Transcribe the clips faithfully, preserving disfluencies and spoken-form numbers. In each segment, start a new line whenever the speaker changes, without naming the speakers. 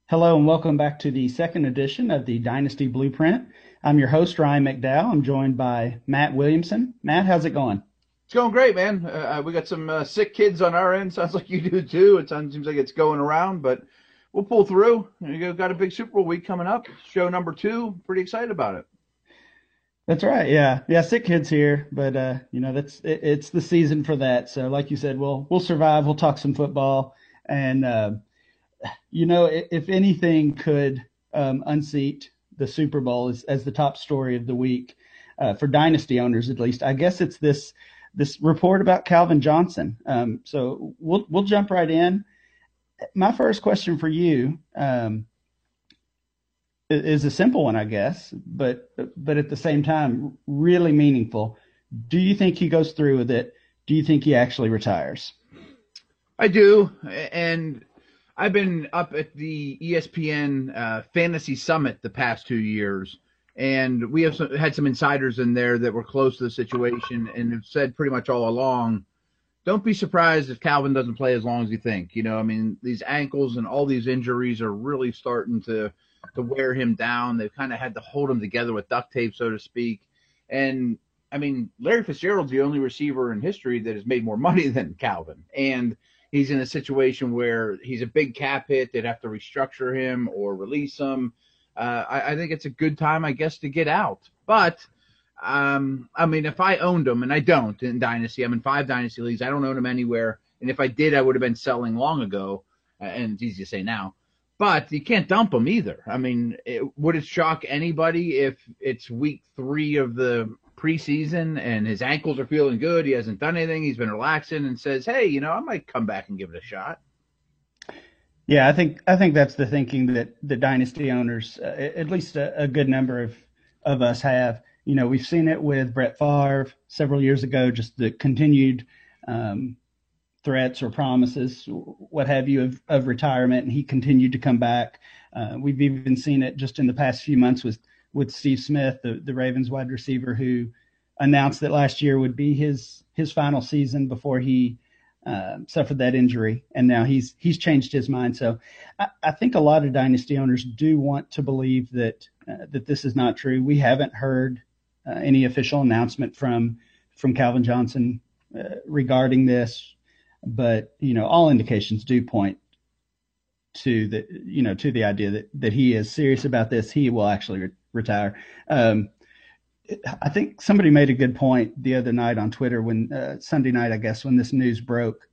Hello and welcome back to the second edition of the Dynasty Blueprint. I'm your host, Ryan McDowell. I'm joined by Matt Williamson. Matt, how's it going?
It's going great, man. Uh, we got some uh, sick kids on our end. Sounds like you do too. It sounds, seems like it's going around, but we'll pull through. You got a big Super Bowl week coming up. Show number two. Pretty excited about it.
That's right. Yeah. Yeah. Sick kids here, but, uh, you know, that's, it, it's the season for that. So like you said, we'll, we'll survive. We'll talk some football and, uh, you know, if, if anything could, um, unseat the Super Bowl as, as the top story of the week, uh, for dynasty owners, at least, I guess it's this, this report about Calvin Johnson. Um, so we'll, we'll jump right in. My first question for you, um, is a simple one, I guess, but but at the same time, really meaningful. Do you think he goes through with it? Do you think he actually retires?
I do, and I've been up at the E S P N uh, Fantasy Summit the past two years, and we have some, had some insiders in there that were close to the situation and have said pretty much all along, don't be surprised if Calvin doesn't play as long as you think. You know, I mean, these ankles and all these injuries are really starting to to wear him down. They've kind of had to hold him together with duct tape, so to speak. And I mean, Larry Fitzgerald's the only receiver in history that has made more money than Calvin. And he's in a situation where he's a big cap hit. They'd have to restructure him or release him. Uh, I, I think it's a good time, I guess, to get out. But, um, I mean, if I owned him, and I don't in Dynasty, I'm in five Dynasty leagues. I don't own him anywhere. And if I did, I would have been selling long ago. Uh, and it's easy to say now. But you can't dump him either. I mean, it, would it shock anybody if it's week three of the preseason and his ankles are feeling good, he hasn't done anything, he's been relaxing, and says, hey, you know, I might come back and give it a shot?
Yeah, I think I think that's the thinking that the dynasty owners, uh, at least a, a good number of of us have. You know, we've seen it with Brett Favre several years ago, just the continued um, threats or promises, what have you, of, of retirement, and he continued to come back. Uh, we've even seen it just in the past few months with with Steve Smith, the, the Ravens wide receiver, who announced that last year would be his his final season before he uh, suffered that injury, and now he's he's changed his mind. So I, I think a lot of dynasty owners do want to believe that uh, that this is not true. We haven't heard uh, any official announcement from from Calvin Johnson uh, regarding this. But, you know, all indications do point to the, you know, to the idea that, that he is serious about this. He will actually re- retire. Um, I think somebody made a good point the other night on Twitter when uh, Sunday night, I guess, when this news broke,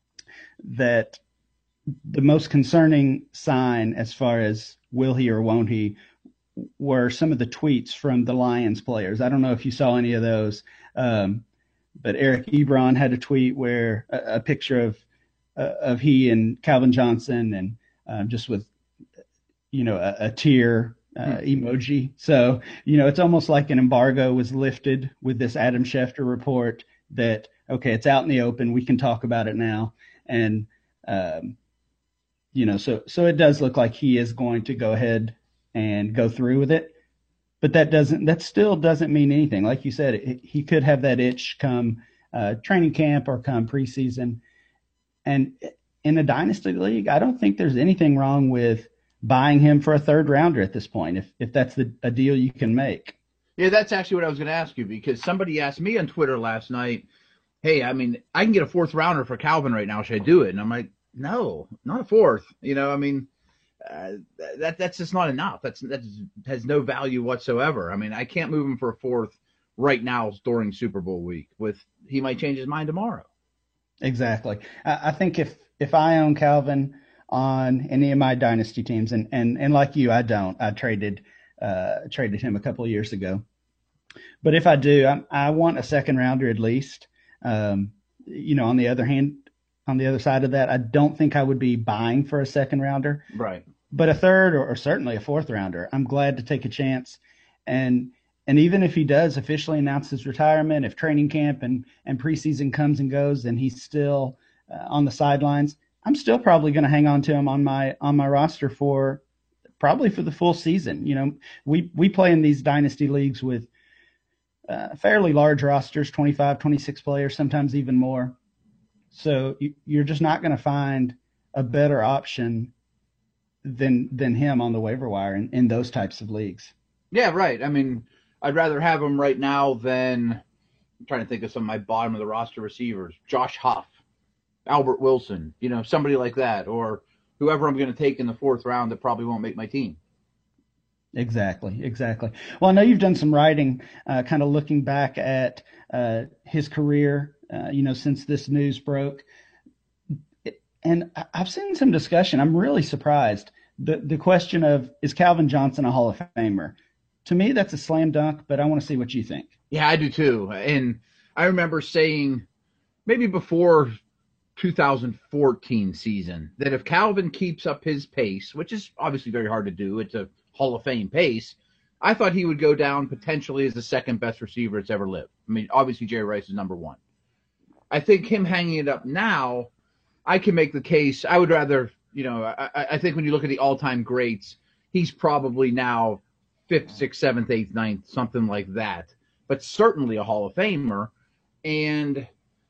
that the most concerning sign as far as will he or won't he were some of the tweets from the Lions players. I don't know if you saw any of those. Um, But Eric Ebron had a tweet where a, a picture of uh, of he and Calvin Johnson, and uh, just with, you know, a, a tear uh, emoji. So, you know, it's almost like an embargo was lifted with this Adam Schefter report that, okay, it's out in the open. We can talk about it now. And, um, you know, so so it does look like he is going to go ahead and go through with it. But that doesn't, that still doesn't mean anything. Like you said, it, he could have that itch come uh, training camp or come preseason. And in a dynasty league, I don't think there's anything wrong with buying him for a third rounder at this point, if if that's the, a deal you can make.
Yeah, that's actually what I was going to ask you, because somebody asked me on Twitter last night, hey, I mean, I can get a fourth rounder for Calvin right now. Should I do it? And I'm like, no, not a fourth. You know, I mean, Uh, that that's just not enough. That's that has no value whatsoever. I mean, I can't move him for a fourth right now during Super Bowl week. With he might change his mind tomorrow.
Exactly. I, I think if if I own Calvin on any of my dynasty teams, and and and like you, I don't. I traded uh, traded him a couple of years ago. But if I do, I, I want a second rounder at least. Um, you know, on the other hand, on the other side of that, I don't think I would be buying for a second rounder.
Right.
But a third or, or certainly a fourth rounder, I'm glad to take a chance. And and even if he does officially announce his retirement, if training camp and, and preseason comes and goes and he's still uh, on the sidelines, I'm still probably going to hang on to him on my on my roster for probably for the full season. You know, we, we play in these dynasty leagues with uh, fairly large rosters, twenty-five, twenty-six players, sometimes even more. So you, you're just not going to find a better option than than him on the waiver wire in, in those types of leagues.
Yeah, right. I mean, I'd rather have him right now than I'm trying to think of some of my bottom of the roster receivers. Josh Huff, Albert Wilson, you know, somebody like that, or whoever I'm going to take in the fourth round that probably won't make my team.
Exactly, exactly. Well, I know you've done some writing, uh, kind of looking back at uh, his career, uh, you know, since this news broke. And I've seen some discussion. I'm really surprised. The the question of, is Calvin Johnson a Hall of Famer? To me, that's a slam dunk, but I want to see what you think.
Yeah, I do too. And I remember saying maybe before two thousand fourteen season that if Calvin keeps up his pace, which is obviously very hard to do, it's a Hall of Fame pace, I thought he would go down potentially as the second best receiver that's ever lived. I mean, obviously Jerry Rice is number one. I think him hanging it up now, I can make the case. I would rather, you know, I, I think when you look at the all-time greats, he's probably now fifth, sixth, seventh, eighth, ninth, something like that. But certainly a Hall of Famer. And,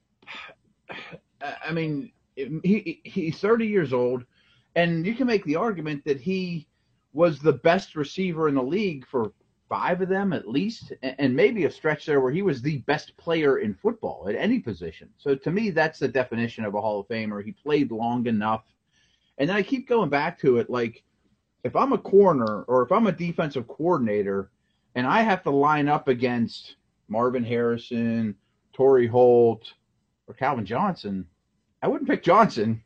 I mean, he he's thirty years old, and you can make the argument that he was the best receiver in the league for five of them at least, and maybe a stretch there where he was the best player in football at any position. So to me, that's the definition of a Hall of Famer. He played long enough. And then I keep going back to it, like, if I'm a corner or if I'm a defensive coordinator and I have to line up against Marvin Harrison, Torrey Holt, or Calvin Johnson, I wouldn't pick Johnson.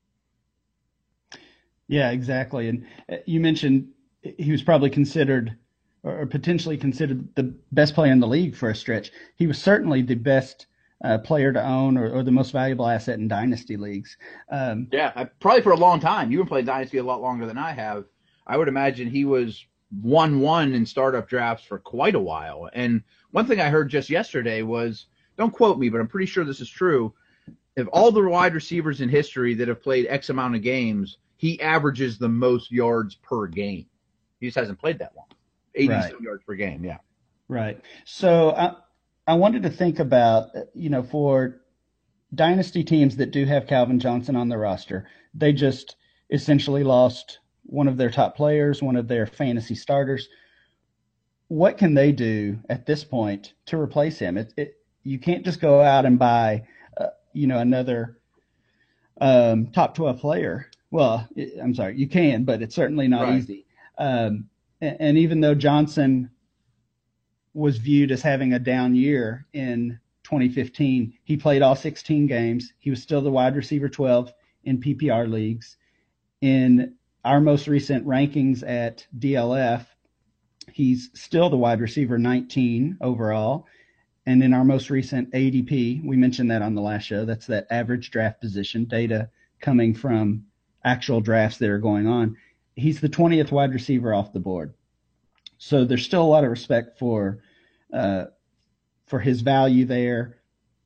Yeah, exactly. And you mentioned he was probably considered or potentially considered the best player in the league for a stretch. He was certainly the best uh, player to own or, or the most valuable asset in dynasty leagues. Um,
yeah, probably for a long time. You've been playing dynasty a lot longer than I have. I would imagine he was one one in startup drafts for quite a while. And one thing I heard just yesterday was, don't quote me, but I'm pretty sure this is true. If all the wide receivers in history that have played X amount of games, he averages the most yards per game. He just hasn't played that long. eighty right. yards per game, yeah.
Right. So I, I wanted to think about, you know, for dynasty teams that do have Calvin Johnson on the roster, they just essentially lost one of their top players, one of their fantasy starters. What can they do at this point to replace him? It, it, you can't just go out and buy, uh, you know, another um, top twelve player. Well, it, I'm sorry, you can, but it's certainly not
right.
easy. Um, and, and even though Johnson was viewed as having a down year in twenty fifteen, he played all sixteen games. He was still the wide receiver twelve in P P R leagues. In our most recent rankings at D L F, he's still the wide receiver nineteen overall. And in our most recent A D P, we mentioned that on the last show, that's that average draft position data coming from actual drafts that are going on. He's the twentieth wide receiver off the board. So there's still a lot of respect for uh, for his value there.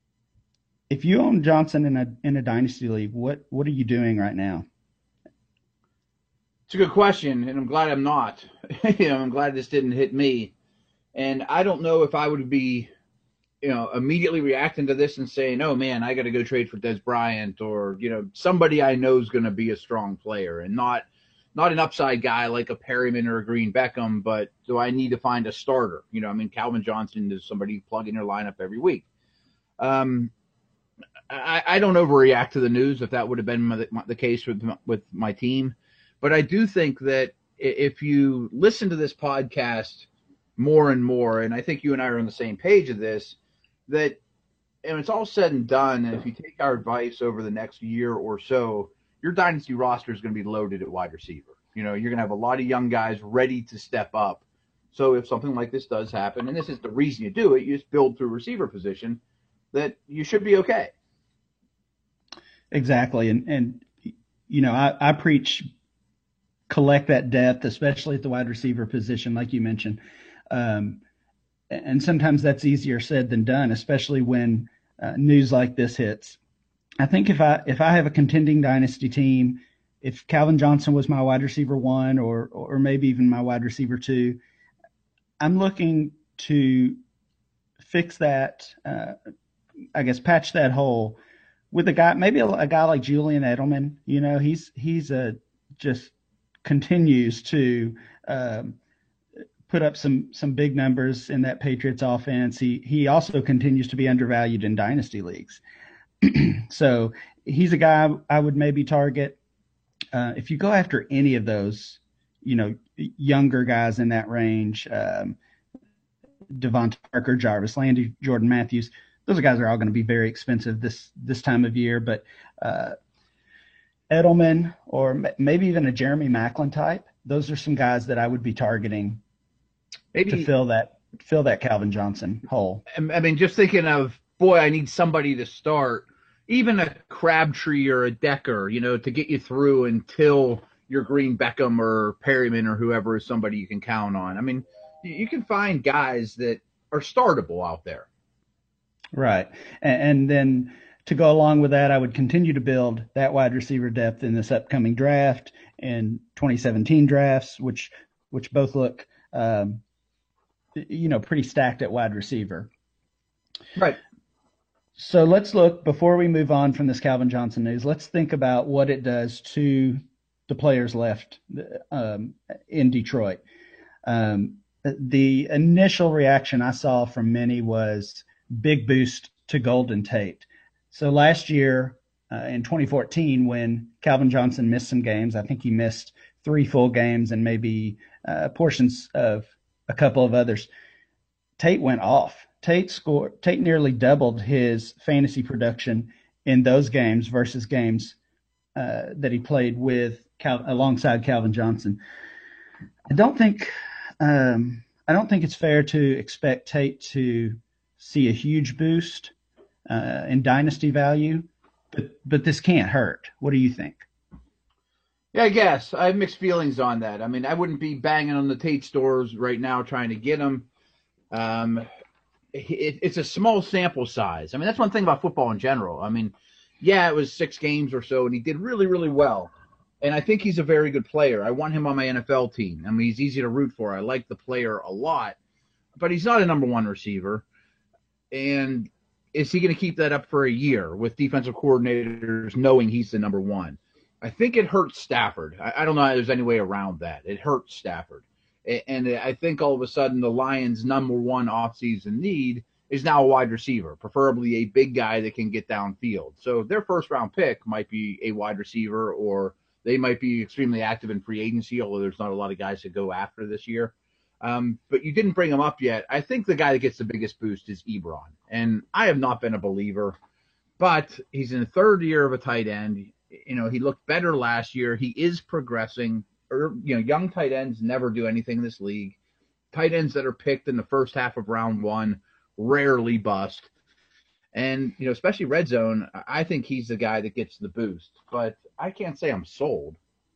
If you own Johnson in a in a dynasty league, what what are you doing right now?
It's a good question, and I'm glad I'm not. you know, I'm glad this didn't hit me. And I don't know if I would be, you know, immediately reacting to this and saying, "Oh man, I got to go trade for Des Bryant," or you know, somebody I know is going to be a strong player, and not not an upside guy like a Perryman or a Green Beckham. But do I need to find a starter? You know, I mean, Calvin Johnson is somebody you plug in your lineup every week. Um, I, I don't overreact to the news if that would have been my, my, the case with with my team. But I do think that if you listen to this podcast more and more, and I think you and I are on the same page of this, that and it's all said and done, and if you take our advice over the next year or so, your dynasty roster is going to be loaded at wide receiver. You know, you're going to have a lot of young guys ready to step up. So if something like this does happen, and this is the reason you do it, you just build through receiver position, that you should be okay.
Exactly. And, and you know, I, I preach collect that depth, especially at the wide receiver position, like you mentioned. Um, and sometimes that's easier said than done, especially when uh, news like this hits. I think if I if I have a contending dynasty team, if Calvin Johnson was my wide receiver one or or maybe even my wide receiver two, I'm looking to fix that, uh, I guess, patch that hole with a guy, maybe a, a guy like Julian Edelman. You know, he's he's a just continues to um, put up some some big numbers in that Patriots offense. He he also continues to be undervalued in dynasty leagues. So he's a guy I would maybe target. Uh, if you go after any of those, you know, younger guys in that range, um, Devontae Parker, Jarvis Landry, Jordan Matthews, those guys are all going to be very expensive this this time of year. But uh, Edelman or m- maybe even a Jeremy Maclin type, those are some guys that I would be targeting
Maybe
to fill that fill that Calvin Johnson hole.
I mean, just thinking of, boy, I need somebody to start, even a Crabtree or a Decker, you know, to get you through until your Green Beckham or Perryman or whoever is somebody you can count on. I mean, you can find guys that are startable out there.
Right. And, and then to go along with that, I would continue to build that wide receiver depth in this upcoming draft and twenty seventeen drafts, which which both look, um, you know, pretty stacked at wide receiver.
Right.
So let's look, before we move on from this Calvin Johnson news, let's think about what it does to the players left um, in Detroit. Um, the initial reaction I saw from many was big boost to Golden Tate. So last year uh, in twenty fourteen, when Calvin Johnson missed some games, I think he missed three full games and maybe uh, portions of a couple of others, Tate went off. Tate scored. Tate nearly doubled his fantasy production in those games versus games uh, that he played with Cal- alongside Calvin Johnson. I don't think um, I don't think it's fair to expect Tate to see a huge boost uh, in dynasty value, but but this can't hurt. What do you think?
Yeah, I guess I have mixed feelings on that. I mean, I wouldn't be banging on the Tate stores right now trying to get them. Um, it, it's a small sample size. I mean, that's one thing about football in general. I mean, yeah, it was six games or so, and he did really, really well. And I think he's a very good player. I want him on my N F L team. I mean, he's easy to root for. I like the player a lot, but he's not a number one receiver. And is he going to keep that up for a year with defensive coordinators knowing he's the number one? I think it hurts Stafford. I, I don't know if there's any way around that. It hurts Stafford. And I think all of a sudden the Lions' number one offseason need is now a wide receiver, preferably a big guy that can get downfield. So their first-round pick might be a wide receiver, or they might be extremely active in free agency, although there's not a lot of guys to go after this year. Um, but you didn't bring him up yet. I think the guy that gets the biggest boost is Ebron. And I have not been a believer, but he's in the third year of a tight end. You know, he looked better last year. He is progressing. Or, you know, young tight ends never do anything in this league. Tight ends that are picked in the first half of round one rarely bust. And, you know, especially red zone, I think he's the guy that gets the boost. But I can't say I'm sold.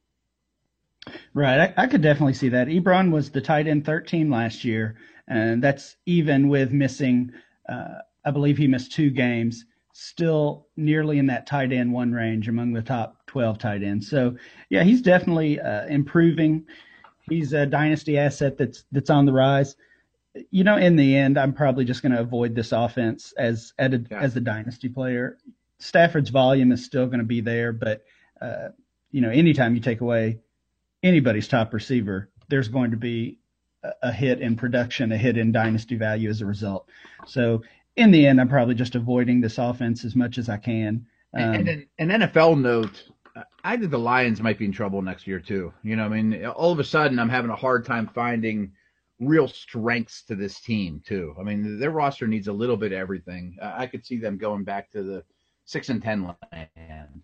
Right. I, I could definitely see that. Ebron was the tight end thirteen last year, and that's even with missing, uh, I believe he missed two games, still nearly in that tight end one range among the top twelve tight ends. So, yeah, he's definitely uh, improving. He's a dynasty asset that's that's on the rise. You know, in the end, I'm probably just going to avoid this offense as as a,
Yeah.
as a dynasty player. Stafford's volume is still going to be there, but, uh, you know, anytime you take away anybody's top receiver, there's going to be a, a hit in production, a hit in dynasty value as a result. So, in the end, I'm probably just avoiding this offense as much as I can. Um,
And, and an N F L note, I think the Lions might be in trouble next year too. You know, I mean, all of a sudden I'm having a hard time finding real strengths to this team too. I mean, their roster needs a little bit of everything. Uh, I could see them going back to the six and ten land.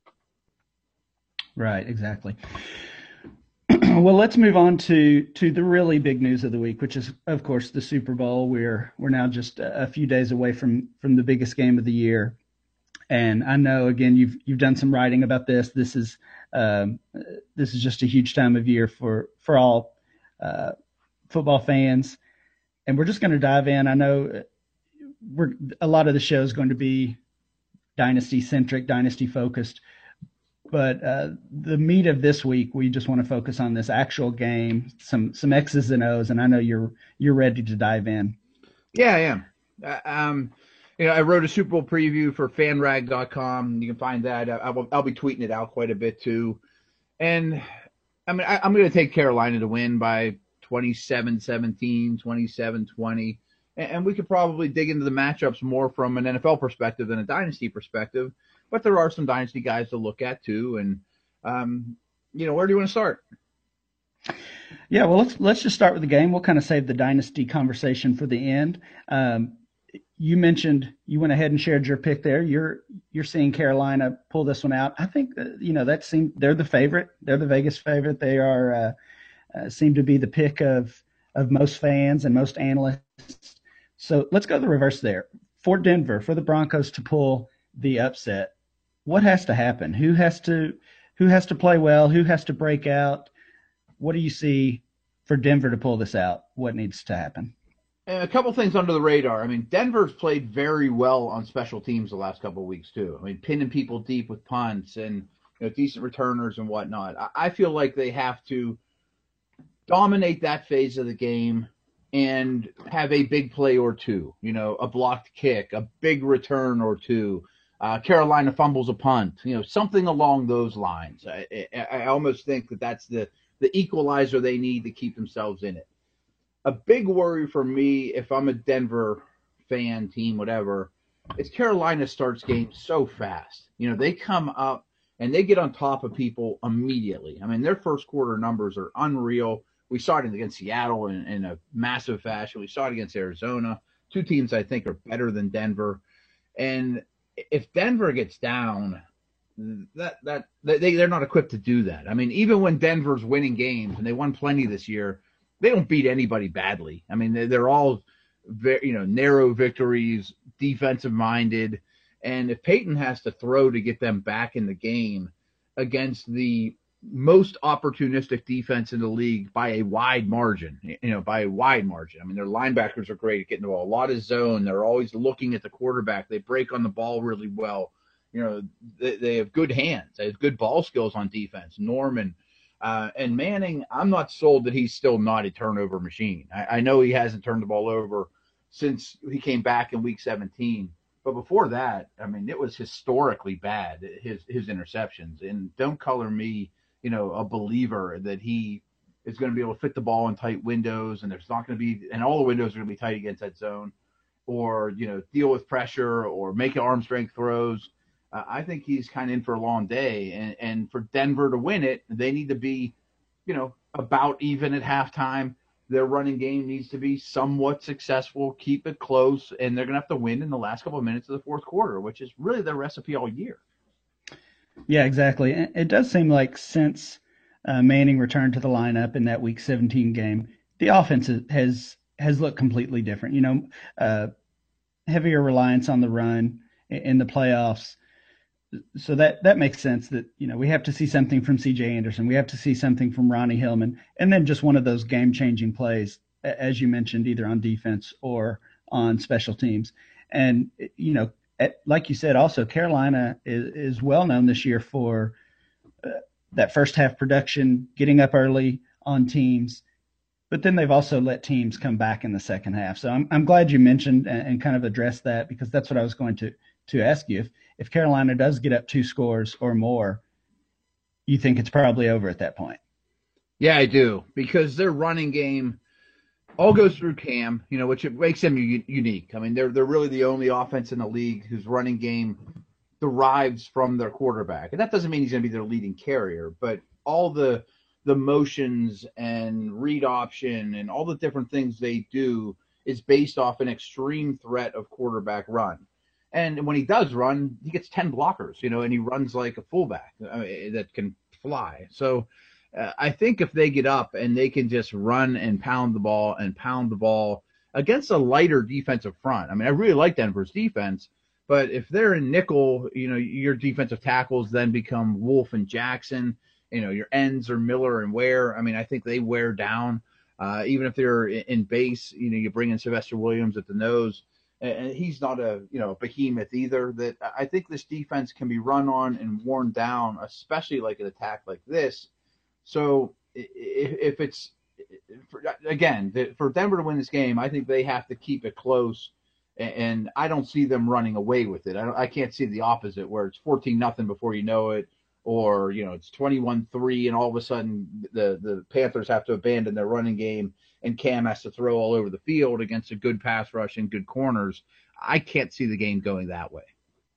Right, exactly. Well, let's move on to to the really big news of the week, which is, of course, the Super Bowl. We're we're now just a few days away from from the biggest game of the year, and I know, again, you've you've done some writing about this. This is um, this is just a huge time of year for for all uh, football fans, and we're just going to dive in. I know we're a lot of the show is going to be dynasty centric, dynasty focused. But uh, the meat of this week, we just want to focus on this actual game, some some X's and O's, and I know you're you're ready to dive in.
Yeah, I am. Uh, um, you know, I wrote a Super Bowl preview for fan rag dot com. You can find that. I, I will, I'll be tweeting it out quite a bit too. And I mean, I, I'm going to take Carolina to win by twenty-seven seventeen, twenty-seven twenty. And, and we could probably dig into the matchups more from an N F L perspective than a dynasty perspective. But there are some dynasty guys to look at too. And, um, you know, where do you want to start?
Yeah, well, let's let's just start with the game. We'll kind of save the dynasty conversation for the end. Um, you mentioned you went ahead and shared your pick there. You're you're seeing Carolina pull this one out. I think uh, you know that seems they're the favorite. They're the Vegas favorite. They are uh, uh, seem to be the pick of of most fans and most analysts. So let's go the reverse there. For Denver, for the Broncos to pull the upset, what has to happen? Who has to who has to play well? Who has to break out? What do you see for Denver to pull this out? What needs to happen?
A couple things under the radar. I mean, Denver's played very well on special teams the last couple of weeks too. I mean, pinning people deep with punts and you know, decent returners and whatnot. I feel like they have to dominate that phase of the game and have a big play or two. You know, a blocked kick, a big return or two. Uh, Carolina fumbles a punt. You know, something along those lines. I, I, I almost think that that's the the equalizer they need to keep themselves in it. A big worry for me, if I'm a Denver fan, team, whatever, is Carolina starts games so fast. You know, they come up and they get on top of people immediately. I mean, their first quarter numbers are unreal. We saw it against Seattle in, in a massive fashion. We saw it against Arizona. Two teams I think are better than Denver. And if Denver gets down, that that they they're not equipped to do that. I mean, even when Denver's winning games and they won plenty this year, they don't beat anybody badly. I mean, they're, they're all very, you know, narrow victories, defensive minded, and if Peyton has to throw to get them back in the game against the most opportunistic defense in the league by a wide margin, you know, by a wide margin. I mean, their linebackers are great at getting the ball. A lot of zone. They're always looking at the quarterback. They break on the ball really well. You know, they, they have good hands. They have good ball skills on defense. Norman uh, and Manning, I'm not sold that he's still not a turnover machine. I, I know he hasn't turned the ball over since he came back in week seventeen. But before that, I mean, it was historically bad, his his interceptions. And don't color me, you know, a believer that he is going to be able to fit the ball in tight windows and there's not going to be – and all the windows are going to be tight against that zone or, you know, deal with pressure or make arm strength throws. Uh, I think he's kind of in for a long day. And, and for Denver to win it, they need to be, you know, about even at halftime. Their running game needs to be somewhat successful, keep it close, and they're going to have to win in the last couple of minutes of the fourth quarter, which is really their recipe all year.
Yeah, exactly. It does seem like since uh, Manning returned to the lineup in that Week seventeen game, the offense has has looked completely different. You know, uh, heavier reliance on the run in the playoffs. So that that makes sense that, you know, we have to see something from C J Anderson. We have to see something from Ronnie Hillman. And then just one of those game-changing plays, as you mentioned, either on defense or on special teams. And, you know, at, like you said, also Carolina is, is well known this year for uh, that first half production, getting up early on teams. But then they've also let teams come back in the second half. So I'm I'm glad you mentioned and, and kind of addressed that, because that's what I was going to to ask you. If if Carolina does get up two scores or more, you think it's probably over at that point?
Yeah, I do, because their running game all goes through Cam, you know, which it makes them u- unique. I mean, they're they're really the only offense in the league whose running game derives from their quarterback, and that doesn't mean he's going to be their leading carrier, but all the the motions and read option and all the different things they do is based off an extreme threat of quarterback run. And when he does run, he gets ten blockers, you know, and he runs like a fullback I mean, that can fly. So uh, I think if they get up and they can just run and pound the ball and pound the ball against a lighter defensive front. I mean, I really like Denver's defense, but if they're in nickel, you know, your defensive tackles then become Wolf and Jackson. You know, your ends are Miller and Ware. I mean, I think they wear down. Uh, even if they're in base, you know, you bring in Sylvester Williams at the nose. And he's not a, you know, behemoth either. That I think this defense can be run on and worn down, especially like an attack like this. So if it's, again, for Denver to win this game, I think they have to keep it close. And I don't see them running away with it. I, don't, I can't see the opposite where it's fourteen nothing before you know it, or, you know, it's twenty-one three and all of a sudden the, the Panthers have to abandon their running game and Cam has to throw all over the field against a good pass rush and good corners. I can't see the game going that way.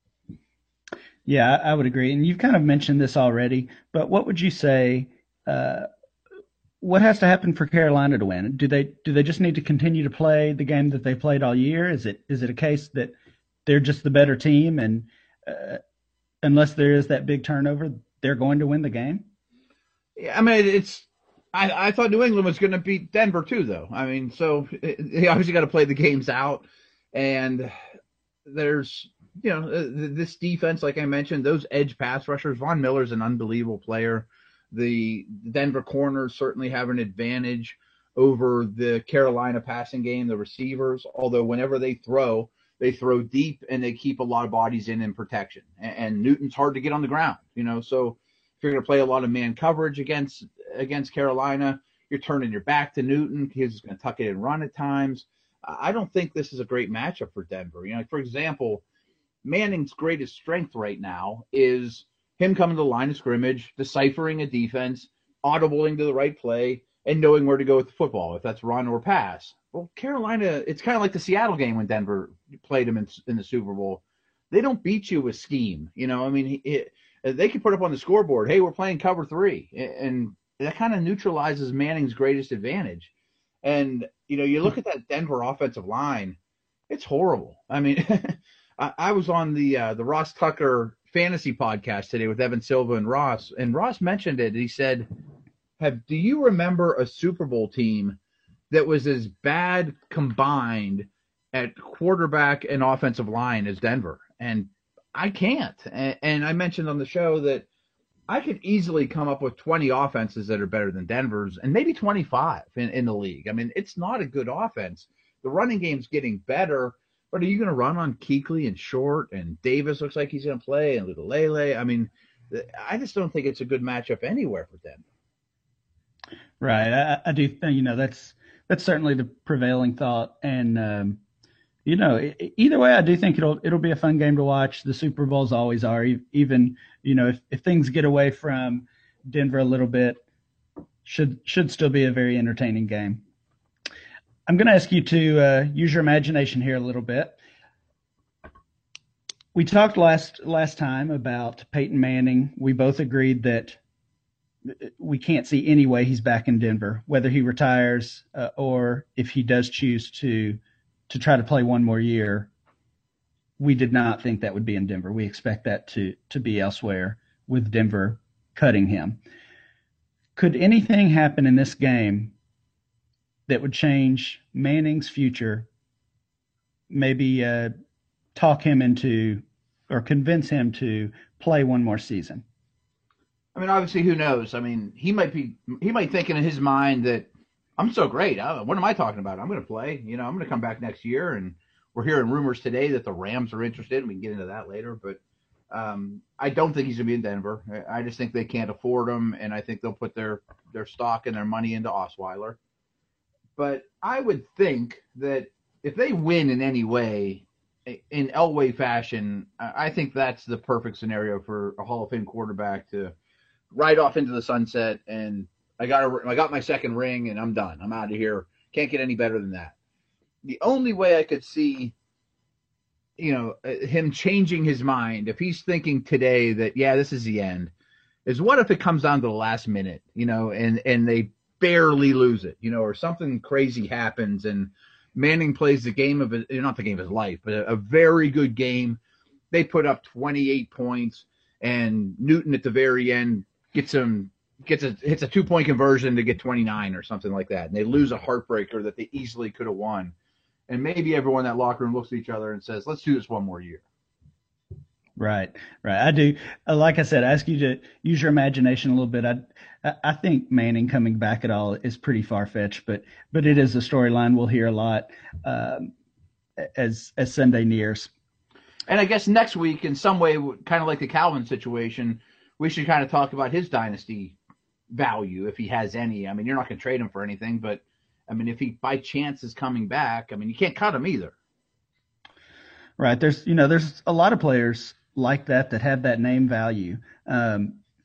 Yeah, I would agree. And you've kind of mentioned this already, but what would you say, uh, what has to happen for Carolina to win? Do they do they just need to continue to play the game that they played all year? Is it is it a case that they're just the better team, and uh, unless there is that big turnover, they're going to win the game?
Yeah, I mean, it's. I, I thought New England was going to beat Denver too, though. I mean, so they obviously got to play the games out, and there's you know this defense, like I mentioned, those edge pass rushers. Von Miller's an unbelievable player. The Denver corners certainly have an advantage over the Carolina passing game, the receivers, although whenever they throw, they throw deep and they keep a lot of bodies in in protection. And, and Newton's hard to get on the ground, you know, so if you're going to play a lot of man coverage against against Carolina, you're turning your back to Newton. He's going to tuck it and run at times. I don't think this is a great matchup for Denver. You know, for example, Manning's greatest strength right now is him coming to the line of scrimmage, deciphering a defense, audibling to the right play, and knowing where to go with the football, if that's run or pass. Well, Carolina, it's kind of like the Seattle game when Denver played them in, in the Super Bowl. They don't beat you with scheme. You know, I mean, it, they can put up on the scoreboard, hey, we're playing cover three. And that kind of neutralizes Manning's greatest advantage. And, you know, you look at that Denver offensive line, it's horrible. I mean, I, I was on the uh, the Ross Tucker fantasy podcast today with Evan Silva and Ross, and Ross mentioned it. He said, "Have do you remember a Super Bowl team that was as bad combined at quarterback and offensive line as Denver?" And I can't. And, and I mentioned on the show that I could easily come up with twenty offenses that are better than Denver's, and maybe twenty-five in, in the league. I mean, it's not a good offense. The running game's getting better. But are you going to run on Kuechly and Short, and Davis looks like he's going to play, and Lele? I mean, I just don't think it's a good matchup anywhere for them.
Right. I, I do. You know, that's that's certainly the prevailing thought, and um, you know, either way, I do think it'll it'll be a fun game to watch. The Super Bowls always are. Even you know, if, if things get away from Denver a little bit, should should still be a very entertaining game. I'm going to ask you to uh, use your imagination here a little bit. We talked last last time about Peyton Manning. We both agreed that we can't see any way he's back in Denver, whether he retires uh, or if he does choose to to try to play one more year. We did not think that would be in Denver. We expect that to to be elsewhere, with Denver cutting him. Could anything happen in this game that would change Manning's future, maybe uh, talk him into or convince him to play one more season?
I mean, obviously, who knows? I mean, he might be he might think in his mind that I'm so great. I, what am I talking about? I'm going to play. You know, I'm going to come back next year. And we're hearing rumors today that the Rams are interested, and we can get into that later. But um, I don't think he's going to be in Denver. I just think they can't afford him, and I think they'll put their, their stock and their money into Osweiler. But I would think that if they win in any way, in Elway fashion, I think that's the perfect scenario for a Hall of Fame quarterback to ride off into the sunset. And I got a, I got my second ring, and I'm done. I'm out of here. Can't get any better than that. The only way I could see, you know, him changing his mind, if he's thinking today that, yeah, this is the end, is what if it comes down to the last minute, you know, and, and they barely lose it, you know, or something crazy happens and Manning plays the game of his, not the game of his life, but a, a very good game. They put up twenty-eight points, and Newton at the very end gets him gets a hits a two point conversion to get twenty-nine or something like that, and they lose a heartbreaker that they easily could have won. And maybe everyone in that locker room looks at each other and says, "Let's do this one more year."
Right, right. I do. Uh, like I said, I ask you to use your imagination a little bit. I, I think Manning coming back at all is pretty far fetched, but but it is a storyline we'll hear a lot um, as as Sunday nears.
And I guess next week, in some way, kind of like the Calvin situation, we should kind of talk about his dynasty value, if he has any. I mean, you're not going to trade him for anything, but I mean, if he by chance is coming back, I mean, you can't cut him either.
Right. There's you know there's a lot of players like that that have that name value. Um,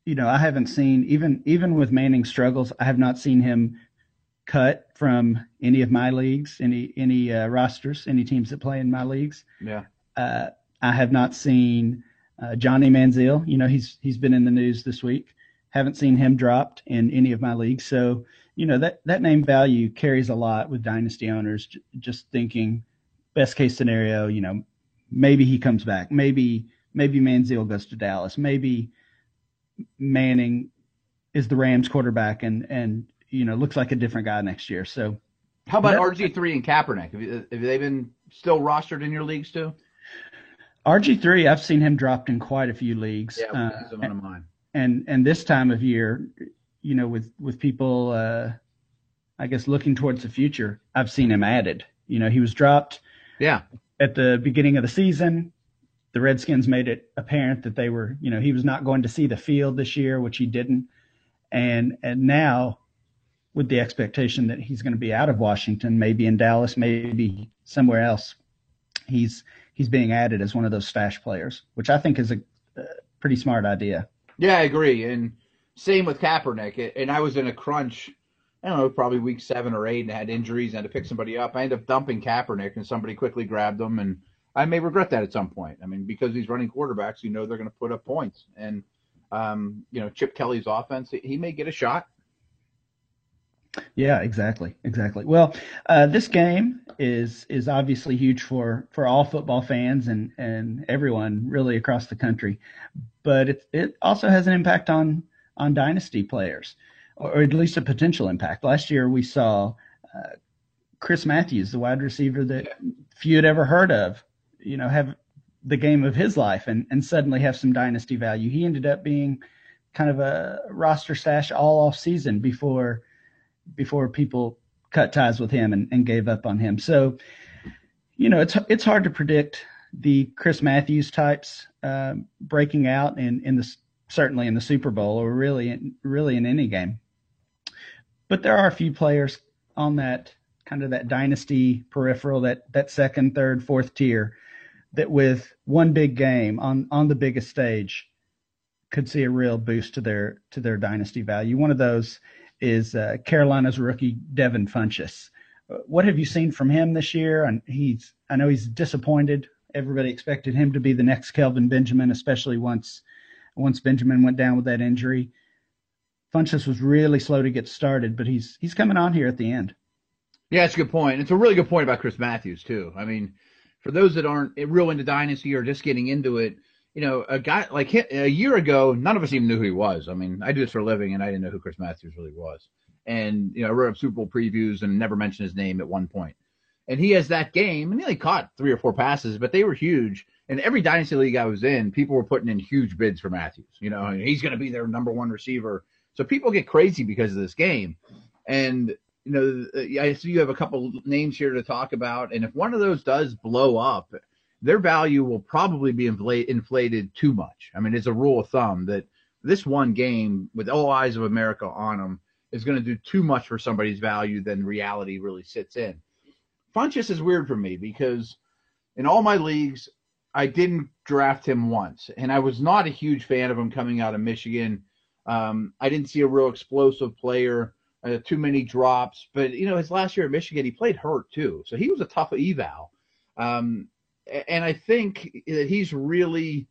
you know, I haven't seen even even with Manning's struggles, I have not seen him cut from any of my leagues, any any uh, rosters, any teams that play in my leagues.
Yeah.
Uh, I have not seen uh, Johnny Manziel. You know, he's he's been in the news this week. Haven't seen him dropped in any of my leagues. So, you know, that that name value carries a lot with dynasty owners. J- just thinking, best case scenario, you know, maybe he comes back. Maybe maybe Manziel goes to Dallas. Maybe Manning is the Rams quarterback and and you know looks like a different guy next year. So
How about
that,
R G three and Kaepernick? Have, you, have they been still rostered in your leagues too?
R G three, I've seen him dropped in quite a few leagues.
Yeah,
Uh,
he's one of mine.
and and this time of year, you know, with with people, uh, I guess looking towards the future, I've seen him added. You know, he was dropped
Yeah.
at the beginning of the season. The Redskins made it apparent that they were, you know, he was not going to see the field this year, which he didn't. And and now, with the expectation that he's going to be out of Washington, maybe in Dallas, maybe somewhere else, he's he's being added as one of those stash players, which I think is a, a pretty smart idea.
Yeah, I agree. And same with Kaepernick. And I was in a crunch, I don't know, probably week seven or eight and had injuries and had to pick somebody up. I ended up dumping Kaepernick and somebody quickly grabbed him. And I may regret that at some point. I mean, because he's running quarterbacks, you know they're going to put up points. And, um, you know, Chip Kelly's offense, he may get a shot.
Yeah, exactly, exactly. Well, uh, this game is is obviously huge for, for all football fans and, and everyone really across the country, but it it also has an impact on on dynasty players, or at least a potential impact. Last year we saw uh, Chris Matthews, the wide receiver that few had ever heard of, you know, have the game of his life and, and suddenly have some dynasty value. He ended up being kind of a roster stash all off season before before people cut ties with him and, and gave up on him. So, you know, it's it's hard to predict the Chris Matthews types uh, breaking out in in the certainly in the Super Bowl or really in, really in any game. But there are a few players on that kind of that dynasty peripheral, that that second, third, fourth tier, that with one big game on on the biggest stage could see a real boost to their to their dynasty value. One of those is uh, Carolina's rookie Devin Funchess. Uh, What have you seen from him this year? And he's I know he's disappointed. Everybody expected him to be the next Kelvin Benjamin, especially once once Benjamin went down with that injury. Funchess was really slow to get started, but he's he's coming on here at the end.
Yeah, it's a good point. It's a really good point about Chris Matthews, too. I mean, for those that aren't real into Dynasty or just getting into it, you know, a guy like him, a year ago, none of us even knew who he was. I mean, I do this for a living, and I didn't know who Chris Matthews really was. And, you know, I wrote up Super Bowl previews and never mentioned his name at one point. And he has that game, and he only caught three or four passes, but they were huge. And every Dynasty league I was in, people were putting in huge bids for Matthews. You know, and he's going to be their number one receiver. So people get crazy because of this game. And, you know, I see you have a couple names here to talk about. And if one of those does blow up, their value will probably be inflate, inflated too much. I mean, it's a rule of thumb that this one game with all eyes of America on them is going to do too much for somebody's value than reality really sits in. Funchess is weird for me because in all my leagues, I didn't draft him once. And I was not a huge fan of him coming out of Michigan. Um, I didn't see a real explosive player, uh, too many drops. But, you know, his last year at Michigan, he played hurt too. So he was a tough eval. Um, and I think that he's really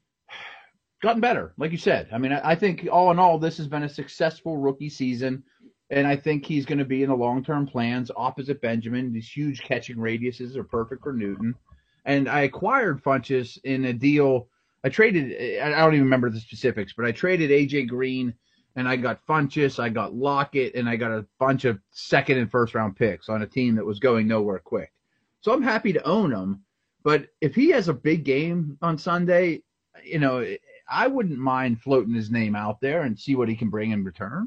gotten better, like you said. I mean, I, I think all in all, this has been a successful rookie season. And I think he's going to be in the long-term plans opposite Benjamin. These huge catching radiuses are perfect for Newton. And I acquired Funchess in a deal. I traded, I don't even remember the specifics, but I traded A J Green, and I got Funchess, I got Lockett, and I got a bunch of second and first round picks on a team that was going nowhere quick. So I'm happy to own him. But if he has a big game on Sunday, you know, I wouldn't mind floating his name out there and see what he can bring in return.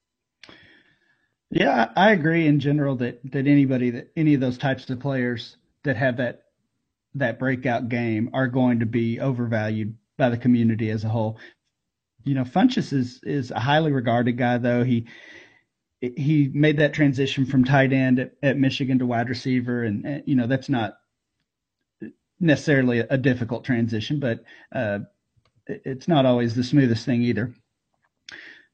Yeah, I agree in general that that anybody that any of those types of players that have that that breakout game are going to be overvalued by the community as a whole. You know, Funchess is is a highly regarded guy, though. He he made that transition from tight end at, at Michigan to wide receiver, and, and you know that's not necessarily a, a difficult transition, but uh, it, it's not always the smoothest thing either.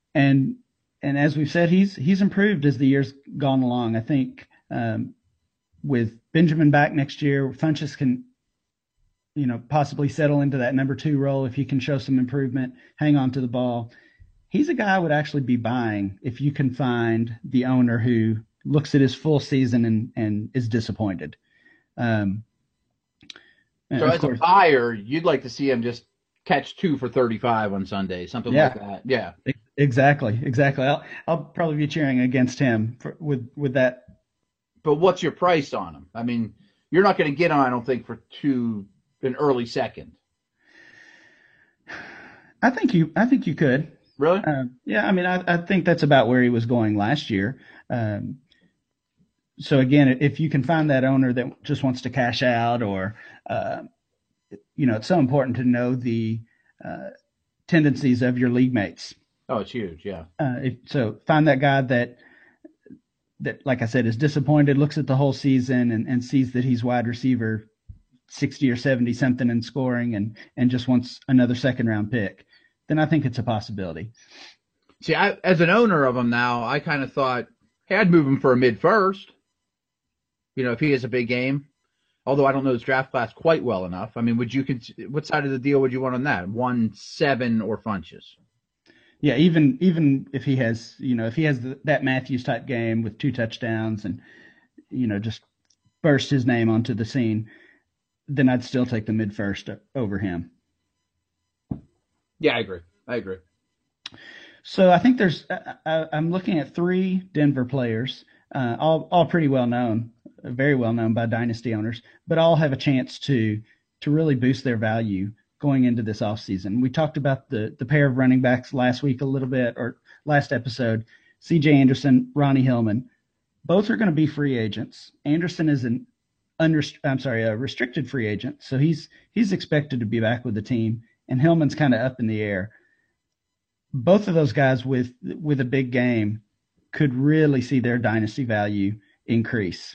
and and as we've said, he's he's improved as the years gone along. I think um, with Benjamin back next year, Funchess can, you know, possibly settle into that number two role if he can show some improvement, hang on to the ball. He's a guy I would actually be buying if you can find the owner who looks at his full season and, and is disappointed. Um,
So as course, a buyer, you'd like to see him just catch two for thirty-five on Sunday, something yeah, like that. Yeah,
exactly, exactly. I'll I'll probably be cheering against him for, with with that.
But what's your price on him? I mean, you're not going to get him, I don't think, for two an early second.
I think you I think you could.
Really?
Uh, yeah, I mean, I, I think that's about where he was going last year. Um, so again, if you can find that owner that just wants to cash out, or uh, you know, it's so important to know the uh, tendencies of your league mates.
Oh, it's huge, yeah.
Uh, if, so find that guy that that, like I said, is disappointed, looks at the whole season and, and sees that he's wide receiver sixty or seventy something in scoring, and and just wants another second round pick. Then I think it's a possibility.
See, I, as an owner of him now, I kind of thought, hey, I'd move him for a mid first. You know, if he has a big game. Although I don't know his draft class quite well enough. I mean, would you what side of the deal would you want on that? One, seven, or Funchess?
Yeah, even even if he has, you know, if he has the, that Matthews type game with two touchdowns and, you know, just burst his name onto the scene, then I'd still take the mid first over him.
Yeah, I agree. I agree.
So I think there's, I, I'm looking at three Denver players, uh, all all pretty well known, very well known by dynasty owners, but all have a chance to to really boost their value going into this offseason. We talked about the the pair of running backs last week a little bit, or last episode, C J Anderson, Ronnie Hillman. Both are going to be free agents. Anderson is an unrest- I'm sorry, a restricted free agent, so he's he's expected to be back with the team, and Hillman's kind of up in the air. Both of those guys with with a big game could really see their dynasty value increase.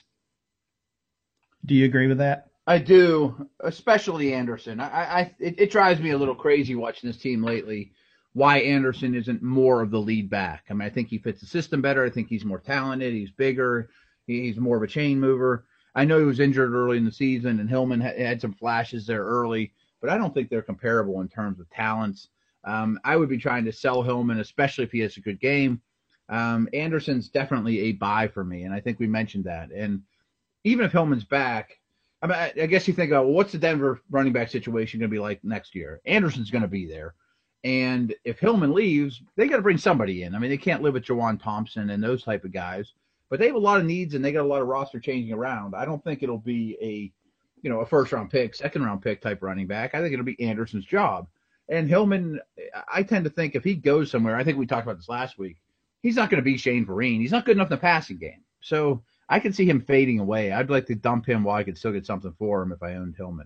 Do you agree with that?
I do, especially Anderson. I, I it, it drives me a little crazy watching this team lately. Why Anderson isn't more of the lead back? I mean, I think he fits the system better. I think he's more talented. He's bigger. He's more of a chain mover. I know he was injured early in the season, and Hillman had, had some flashes there early, but I don't think they're comparable in terms of talents. Um, I would be trying to sell Hillman, especially if he has a good game. Um, Anderson's definitely a buy for me, and I think we mentioned that. And even if Hillman's back, I mean, I, I guess you think, oh, well, what's the Denver running back situation going to be like next year? Anderson's going to be there. And if Hillman leaves, they got to bring somebody in. I mean, they can't live with Jawan Thompson and those type of guys, but they have a lot of needs and they got a lot of roster changing around. I don't think it'll be a, you know, a first round pick, second round pick type running back. I think it'll be Anderson's job. And Hillman, I tend to think if he goes somewhere, I think we talked about this last week, he's not going to be Shane Vereen. He's not good enough in the passing game. So I can see him fading away. I'd like to dump him while I could still get something for him if I owned Hillman.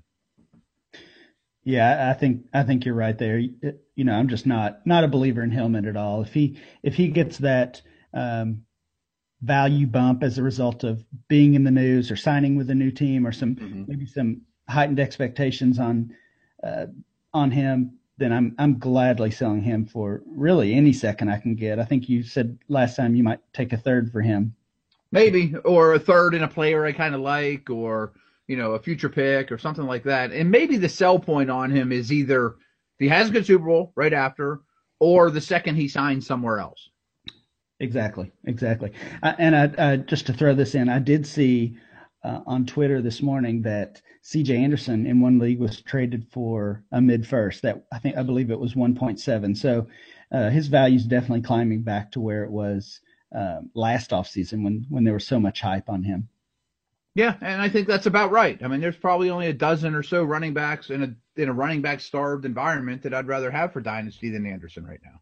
Yeah, I think I think you're right there. You know, I'm just not not a believer in Hillman at all. If he if he gets that um, value bump as a result of being in the news or signing with a new team or some mm-hmm. maybe some heightened expectations on uh, on him, then I'm I'm gladly selling him for really any second I can get. I think you said last time you might take a third for him.
Maybe, or a third in a player I kind of like, or, you know, a future pick or something like that. And maybe the sell point on him is either if he has a good Super Bowl right after, or the second he signs somewhere else.
Exactly, exactly. Uh, and I, uh, just to throw this in, I did see uh, on Twitter this morning that C J Anderson in one league was traded for a mid first. That I think I believe it was one point seven. So uh, his value is definitely climbing back to where it was uh, last offseason when when there was so much hype on him.
Yeah, and I think that's about right. I mean, there's probably only a dozen or so running backs in a in a running back starved environment that I'd rather have for dynasty than Anderson right now.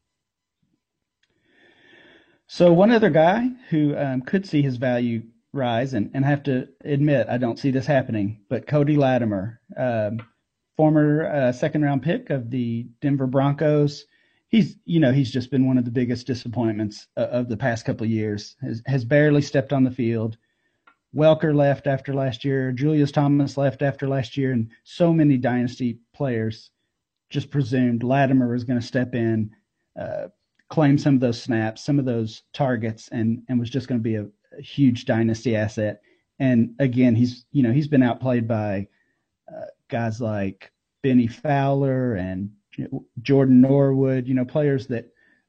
So one other guy who um, could see his value rise, and, and I have to admit I don't see this happening, but Cody Latimer, um, former uh, second round pick of the Denver Broncos. He's, you know, he's just been one of the biggest disappointments uh, of the past couple of years. Has, has barely stepped on the field. Welker left after last year. Julius Thomas left after last year, and so many dynasty players just presumed Latimer was going to step in, uh, claim some of those snaps, some of those targets, and and was just going to be a, a huge dynasty asset. And again, he's you know he's been outplayed by uh, guys like Benny Fowler and Jordan Norwood, you know, players that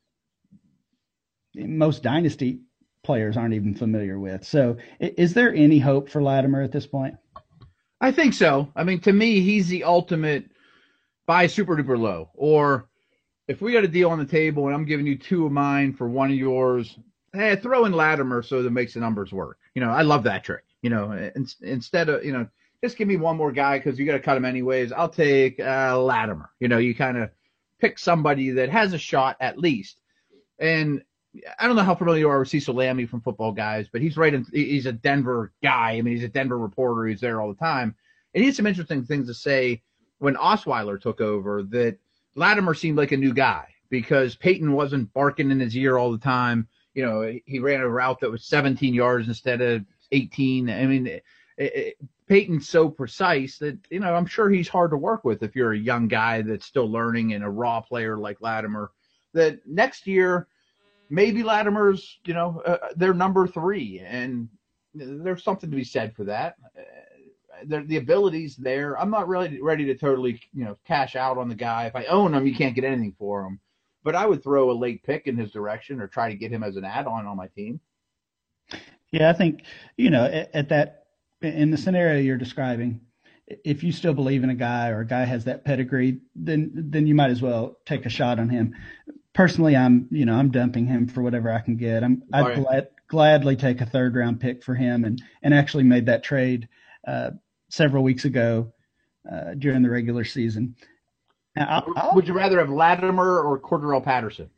most dynasty players aren't even familiar with. So is there any hope for Latimer at this point?
I think so. I mean, to me, he's the ultimate buy super duper low. Or if we got a deal on the table and I'm giving you two of mine for one of yours, hey, throw in Latimer so that makes the numbers work. You know, I love that trick. You know, in, instead of, you know, just give me one more guy because you got to cut him anyways. I'll take uh, Latimer. You know, you kind of pick somebody that has a shot at least. And I don't know how familiar you are with Cecil Lammey from Football Guys, but he's right in, he's a Denver guy. I mean, he's a Denver reporter. He's there all the time. And he had some interesting things to say when Osweiler took over, that Latimer seemed like a new guy because Peyton wasn't barking in his ear all the time. You know, he ran a route that was seventeen yards instead of eighteen. I mean, it, it, Peyton's so precise that, you know, I'm sure he's hard to work with if you're a young guy that's still learning and a raw player like Latimer. That next year, maybe Latimer's, you know, uh, they're number three, and there's something to be said for that. Uh, the ability's there. I'm not really ready to totally, you know, cash out on the guy. If I own him, you can't get anything for him. But I would throw a late pick in his direction or try to get him as an add-on on my team.
Yeah, I think, you know, at, at that, in the scenario you're describing, if you still believe in a guy or a guy has that pedigree, then then you might as well take a shot on him. Personally, I'm, you know, I'm dumping him for whatever I can get. I'm, I'd
right.
glad, gladly take a third round pick for him, and, and actually made that trade uh, several weeks ago uh, during the regular season. Now, I'll, I'll,
Would you rather have Latimer or Cordarrelle Patterson?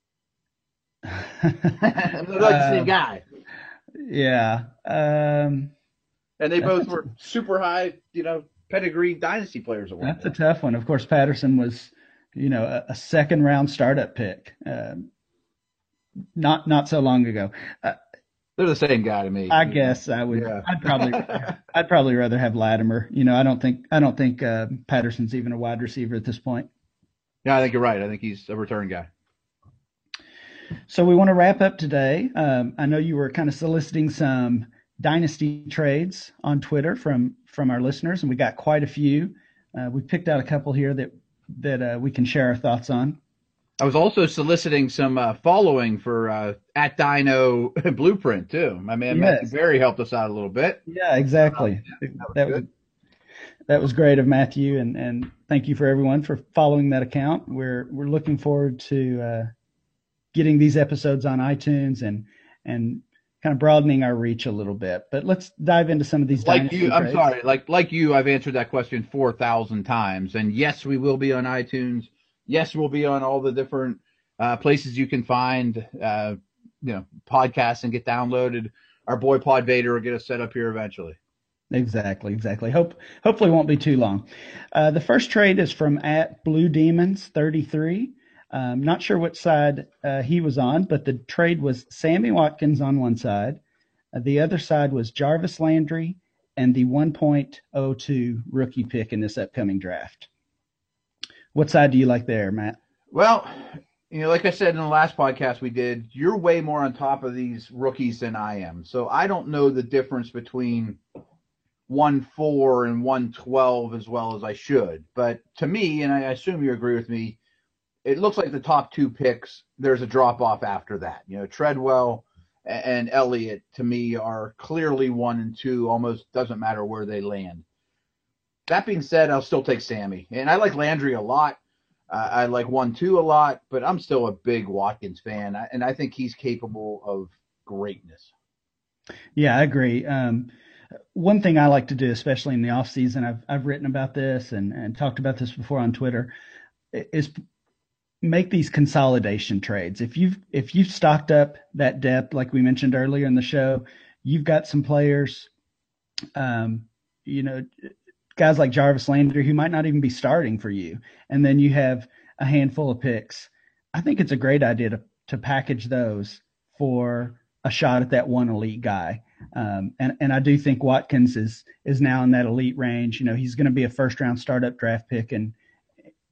They're like the same guy.
Yeah. Um,
and they both were super high, you know, pedigree dynasty players at one
That's
point.
a tough one. Of course, Patterson was, you know, a, a second round startup pick, um, not not so long ago. Uh,
They're the same guy to me.
I guess know? I would. Yeah. I'd probably. I'd probably rather have Latimer. You know, I don't think. I don't think uh, Patterson's even a wide receiver at this point.
Yeah, I think you're right. I think he's a return guy.
So we want to wrap up today. Um, I know you were kind of soliciting some dynasty trades on Twitter from from our listeners, and we got quite a few. Uh, we picked out a couple here that that uh, we can share our thoughts on.
I was also soliciting some uh, following for uh, at Dino Blueprint too. My man yes. Matthew Berry helped us out a little bit.
Yeah, exactly. Uh, yeah, that was that was, that was great of Matthew, and, and thank you for everyone for following that account. We're we're looking forward to uh, getting these episodes on iTunes and and kind of broadening our reach a little bit. But let's dive into some of these.
Like you, I'm sorry. Like like you, I've answered that question four thousand times, and yes, we will be on iTunes. Yes, we'll be on all the different uh, places you can find, uh, you know, podcasts and get downloaded. Our boy Pod Vader will get us set up here eventually.
Exactly, exactly. Hope hopefully it won't be too long. Uh, the first trade is from at Blue Demons thirty-three. Um, not sure what side uh, he was on, but the trade was Sammy Watkins on one side. Uh, the other side was Jarvis Landry and the one point oh two rookie pick in this upcoming draft. What side do you like there, Matt?
Well, you know, like I said in the last podcast we did, you're way more on top of these rookies than I am. So I don't know the difference between one four and one twelve as well as I should. But to me, and I assume you agree with me, it looks like the top two picks, there's a drop-off after that. You know, Treadwell and Elliott, to me, are clearly one and two. Almost doesn't matter where they land. That being said, I'll still take Sammy. And I like Landry a lot. Uh, I like one two a lot, but I'm still a big Watkins fan, and I think he's capable of greatness.
Yeah, I agree. Um, one thing I like to do, especially in the off season, I've I've written about this and, and talked about this before on Twitter, is make these consolidation trades. If you've if you've stocked up that depth, like we mentioned earlier in the show, you've got some players, um, you know, guys like Jarvis Landry who might not even be starting for you, and then you have a handful of picks. I think it's a great idea to to package those for a shot at that one elite guy. Um, and, and I do think Watkins is is now in that elite range. You know, he's going to be a first round startup draft pick, and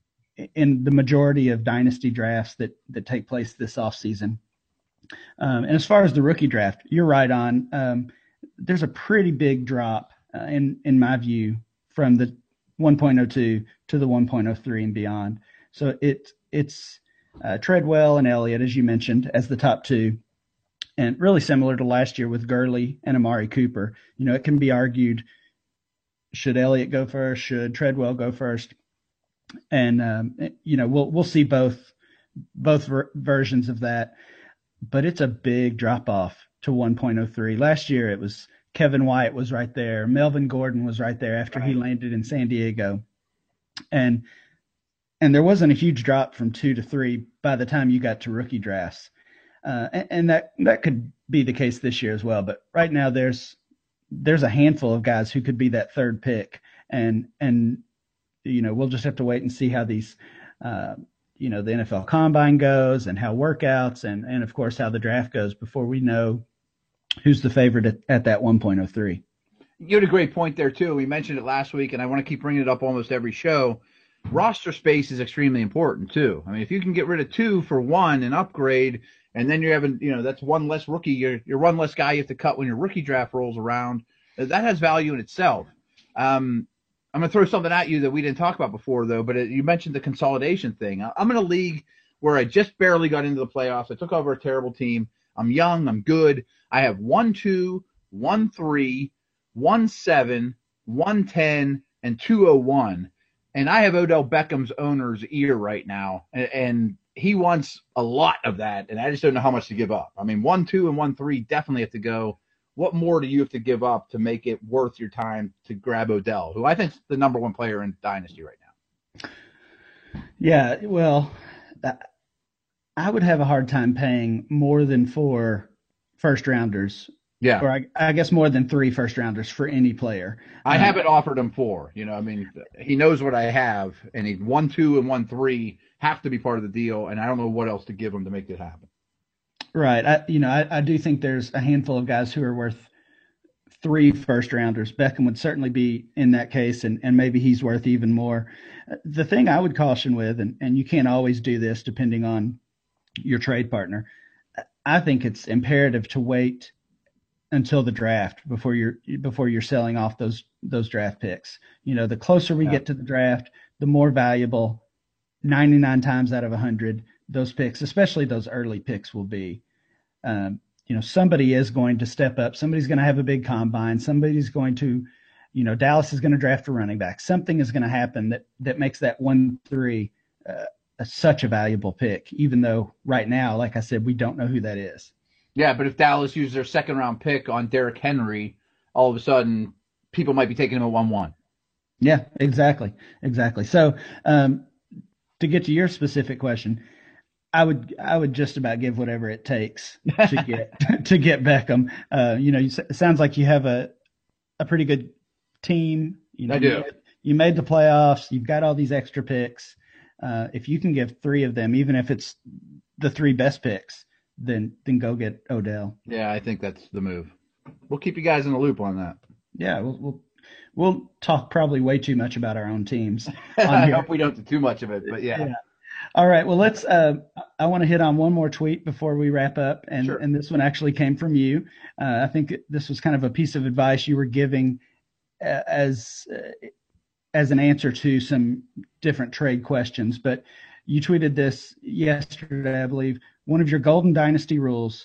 in the majority of dynasty drafts that, that take place this offseason. Um, and as far as the rookie draft, you're right on. Um, there's a pretty big drop uh, in, in my view from the one point oh two to the one point oh three and beyond. So it, it's uh, Treadwell and Elliott, as you mentioned, as the top two. And really similar to last year with Gurley and Amari Cooper. You know, it can be argued, should Elliott go first? Should Treadwell go first? And, um, you know, we'll we'll see both both ver- versions of that. But it's a big drop off to one point oh three. Last year it was Kevin White was right there. Melvin Gordon was right there after right. he landed in San Diego. And and there wasn't a huge drop from two to three by the time you got to rookie drafts. Uh, and, and that that could be the case this year as well. But right now there's there's a handful of guys who could be that third pick. And, and you know, we'll just have to wait and see how these, uh, you know, the N F L Combine goes and how workouts and, and of course, how the draft goes before we know who's the favorite at, at that one point oh three.
You had a great point there, too. We mentioned it last week, and I want to keep bringing it up almost every show. Roster space is extremely important, too. I mean, if you can get rid of two for one and upgrade, and then you're having, you know, that's one less rookie. You're, you're one less guy you have to cut when your rookie draft rolls around. That has value in itself. Um, I'm going to throw something at you that we didn't talk about before, though, but it, you mentioned the consolidation thing. I'm in a league where I just barely got into the playoffs. I took over a terrible team. I'm young. I'm good. I have one, two, one, three, one, seven, one, ten, and two oh one. And I have Odell Beckham's owner's ear right now, and, and he wants a lot of that, and I just don't know how much to give up. I mean, one, two, and one, three definitely have to go. What more do you have to give up to make it worth your time to grab Odell, who I think is the number one player in Dynasty right now?
Yeah, well, I would have a hard time paying more than four first rounders.
Yeah.
Or I, I guess more than three first rounders for any player.
I
um,
haven't offered him four. You know, I mean, he knows what I have, and he one, two, and one, three have to be part of the deal, and I don't know what else to give him to make it happen.
Right. I, you know, I, I do think there's a handful of guys who are worth three first rounders. Beckham would certainly be in that case, and, and maybe he's worth even more. The thing I would caution with, and, and you can't always do this depending on your trade partner, I think it's imperative to wait until the draft before you're before you're selling off those those draft picks. You know, the closer we yeah. get to the draft, the more valuable ninety-nine times out of one hundred those picks, especially those early picks, will be. Um, you know, somebody is going to step up. Somebody's going to have a big combine. Somebody's going to, you know, Dallas is going to draft a running back. Something is going to happen that that makes that one three uh, a, such a valuable pick, even though right now, like I said, we don't know who that is.
Yeah, but if Dallas used their second round pick on Derrick Henry, all of a sudden people might be taking him at one one.
Yeah, exactly. Exactly. So um, to get to your specific question, I would I would just about give whatever it takes to get to get Beckham. Uh, you know, you, it sounds like you have a a pretty good team. You know,
I do.
You, you made the playoffs. You've got all these extra picks. Uh, if you can give three of them, even if it's the three best picks, then then go get Odell.
Yeah, I think that's the move. We'll keep you guys in the loop on that.
Yeah, we'll we'll, we'll talk probably way too much about our own teams.
I hope we don't do too much of it, but yeah.
yeah. All right. Well, let's. Uh, I want to hit on one more tweet before we wrap up, and
sure.
and this one actually came from you. Uh, I think this was kind of a piece of advice you were giving uh, as uh, as an answer to some different trade questions. But you tweeted this yesterday, I believe. One of your Golden Dynasty rules: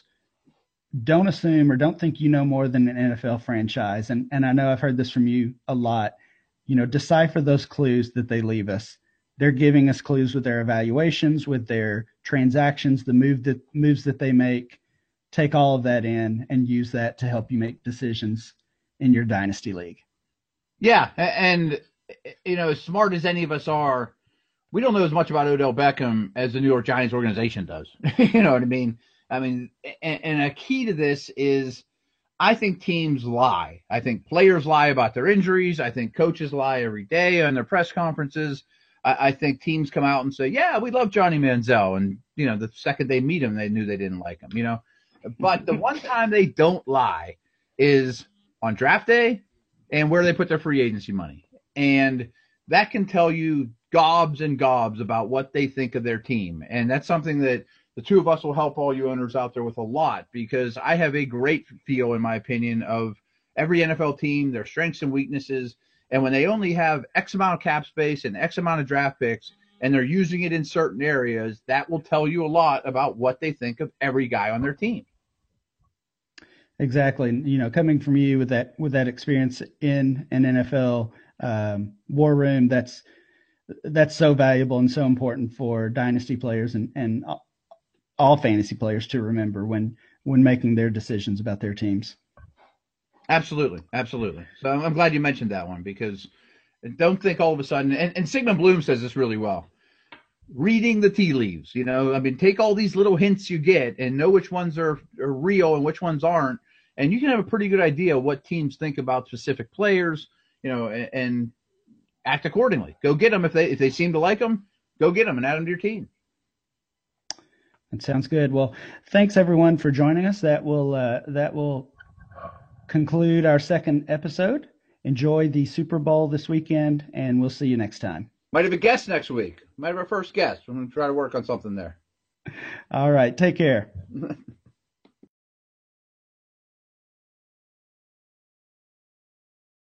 don't assume or don't think you know more than an N F L franchise. And and I know I've heard this from you a lot. You know, decipher those clues that they leave us. They're giving us clues with their evaluations, with their transactions, the move that moves that they make. Take all of that in and use that to help you make decisions in your dynasty league.
Yeah, and you know, as smart as any of us are, we don't know as much about Odell Beckham as the New York Giants organization does. You know what I mean? I mean, and, and a key to this is, I think teams lie. I think players lie about their injuries. I think coaches lie every day on their press conferences. I think teams come out and say, yeah, we love Johnny Manziel. And, you know, the second they meet him, they knew they didn't like him, you know. But the one time they don't lie is on draft day and where they put their free agency money. And that can tell you gobs and gobs about what they think of their team. And that's something that the two of us will help all you owners out there with a lot, because I have a great feel, in my opinion, of every N F L team, their strengths and weaknesses. And when they only have X amount of cap space and X amount of draft picks, and they're using it in certain areas, that will tell you a lot about what they think of every guy on their team.
Exactly. You know, coming from you with that with that experience in an N F L um, war room, that's that's so valuable and so important for dynasty players and, and all fantasy players to remember when when making their decisions about their teams.
Absolutely, absolutely. So I'm glad you mentioned that one, because don't think all of a sudden. And, and Sigmund Bloom says this really well. Reading the tea leaves, you know, I mean, take all these little hints you get and know which ones are, are real and which ones aren't. And you can have a pretty good idea what teams think about specific players, you know, and, and act accordingly. Go get them if they if they seem to like them. Go get them and add them to your team.
That sounds good. Well, thanks everyone for joining us. That will uh, that will conclude our second episode. Enjoy the Super Bowl this weekend, and we'll see you next time.
Might have a guest next week. Might have our first guest. I'm going to try to work on something there.
All right. Take care.